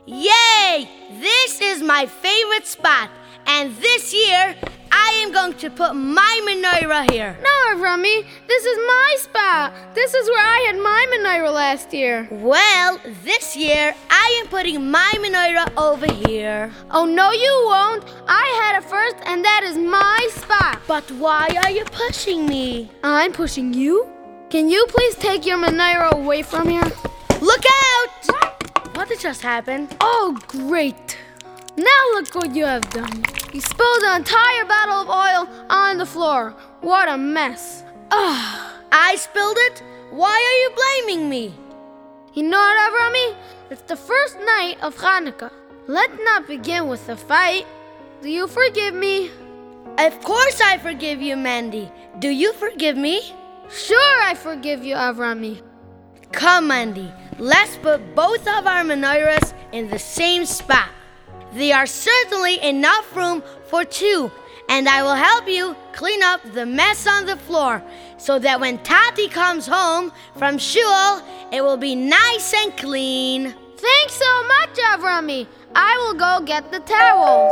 Yay! This is my favorite spot. And this year, I am going to put my menorah here. No, Avrami, this is my spot. This is where I had my menorah last year. Well, this year, I am putting my menorah over here. Oh, no, you won't. I had it first, and that is my spot. But why are you pushing me? I'm pushing you? Can you please take your menorah away from here? Look out! What just happened? Oh, great. Now look what you have done. You spilled an entire bottle of oil on the floor. What a mess. I spilled it? Why are you blaming me? You know what, Avrami? It's the first night of Hanukkah. Let's not begin with a fight. Do you forgive me? Of course I forgive you, Mandy. Do you forgive me? Sure, I forgive you, Avrami. Come, Mandy. Let's put both of our menorahs in the same spot. There are certainly enough room for two, and I will help you clean up the mess on the floor so that when Tati comes home from shul, it will be nice and clean. Thanks so much, Avrami. I will go get the towels.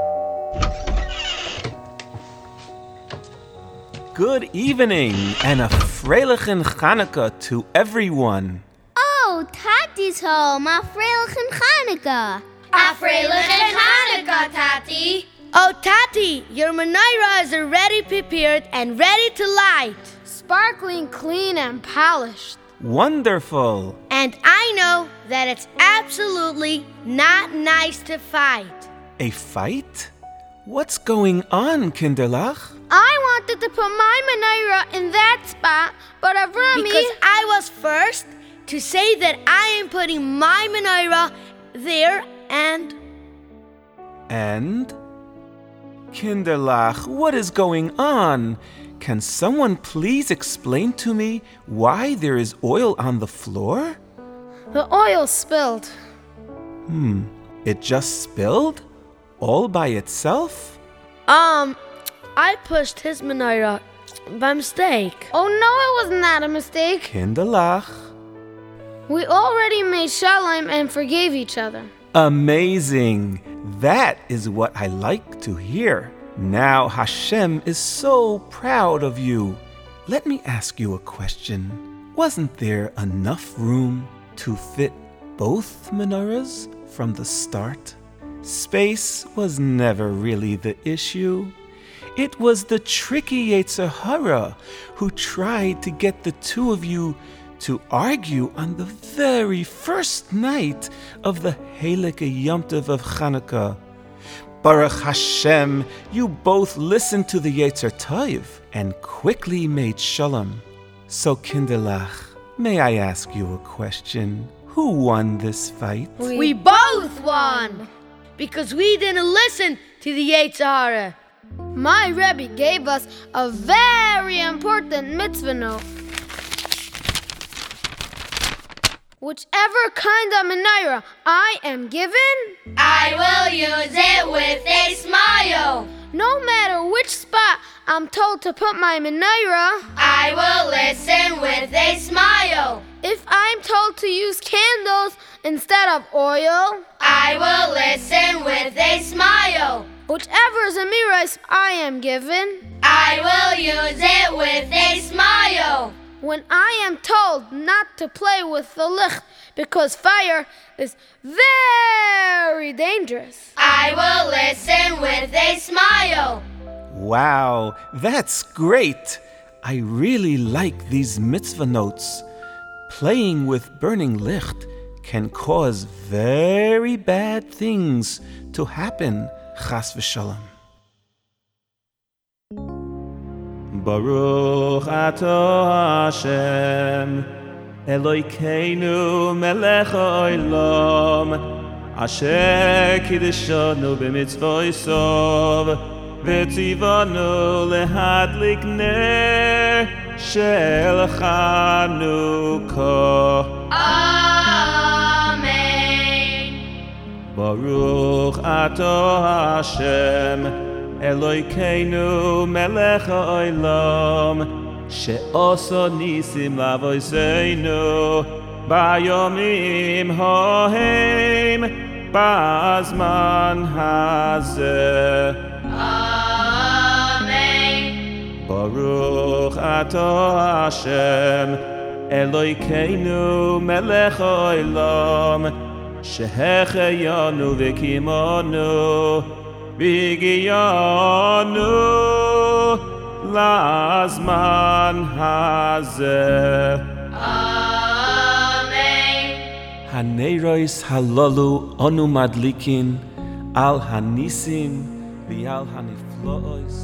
Good evening and a freilichen Chanukah to everyone. Oh, Tati's home. A freilichen Chanukah. A freilichen Chanukah, Tati. Oh, Tati, your menorah is already prepared and ready to light. Sparkling clean and polished. Wonderful. And I know that it's absolutely not nice to fight. A fight? What's going on, Kinderlach? I wanted to put my menorah in that spot, but Avrami... Because I was first to say that I am putting my menorah there and... And? Kinderlach, what is going on? Can someone please explain to me why there is oil on the floor? The oil spilled. It just spilled? All by itself? I pushed his menorah by mistake. Oh, no, it was not a mistake. Kinderlach. We already made shalom and forgave each other. Amazing. That is what I like to hear. Now Hashem is so proud of you. Let me ask you a question. Wasn't there enough room to fit both menorahs from the start? Space was never really the issue. It was the tricky Yetzer Hara who tried to get the two of you to argue on the very first night of the Heilige Yom Tov of Chanukah. Baruch Hashem, you both listened to the Yetzer Tov and quickly made shalom. So Kinderlach, may I ask you a question? Who won this fight? We both won! Because we didn't listen to the Yetzer Hara. My Rebbe gave us a very important mitzvah note. Whichever kind of menorah I am given, I will use it with a smile. No matter which spot I'm told to put my menorah, I will listen with a smile. If I'm told to use candles instead of oil, I will listen with a smile. Whichever zemiras I am given, I will use it with a smile. When I am told not to play with the licht because fire is very dangerous, I will listen with a smile. Wow, that's great. I really like these mitzvah notes. Playing with burning licht can cause very bad things to happen, chas v'shalom. Baruch atah Hashem, Elokeinu melech ha'olam, asher kiddushanu b'mitzvosov, v'tzivanu lehadlik ner shel Chanukah. Amen. Baruch atah Hashem, Elokeinu melech ha'olam, she'oso nisim lavoseinu, bayomim ha'hem, b'azman hazeh. Amen. Baruch atah Hashem Elokeinu melech haolam shehecheyanu v'kimanu v'higiyanu lazman hazeh. Amen. Haneros halalu anu madlikin al hanisim v'al hanifloos.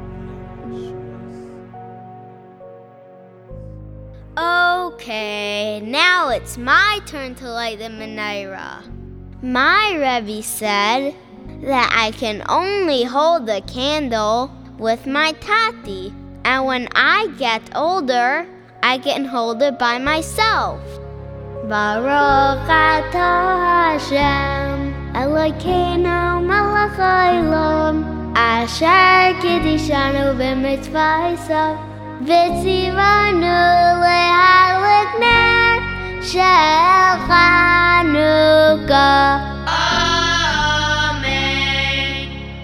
Okay, now it's my turn to light the menorah. My Rebbe said that I can only hold the candle with my tati, and when I get older, I can hold it by myself. Baruch atah Hashem Elokeinu melech haolam asher kiddushanu b'mitzvosav v'tzivanu lehadlik ner shel Chanukah. Amen.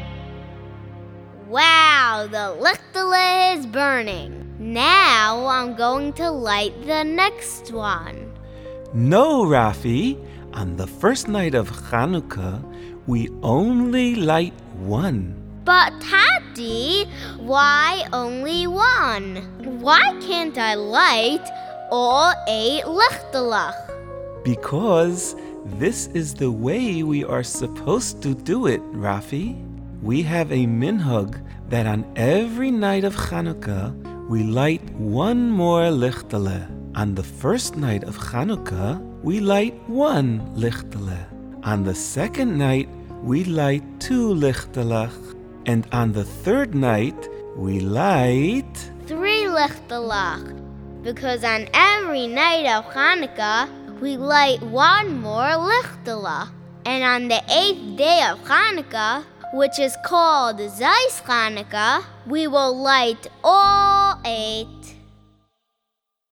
Wow, the lichtele is burning. Now I'm going to light the next one. No, Rafi. On the first night of Chanukah, we only light one. But Tati, why only one? Why can't I light all 8 lichtelach? Because this is the way we are supposed to do it, Rafi. We have a minhag that on every night of Chanukah, we light one more lichtele. On the first night of Chanukah, we light 1 lichtele. On the second night, we light 2 lichtelach. And on the third night, we light 3 lichtelach. Because on every night of Hanukkah, we light 1 more lichtelach. And on the 8th day of Hanukkah, which is called Zeis Hanukkah, we will light all 8.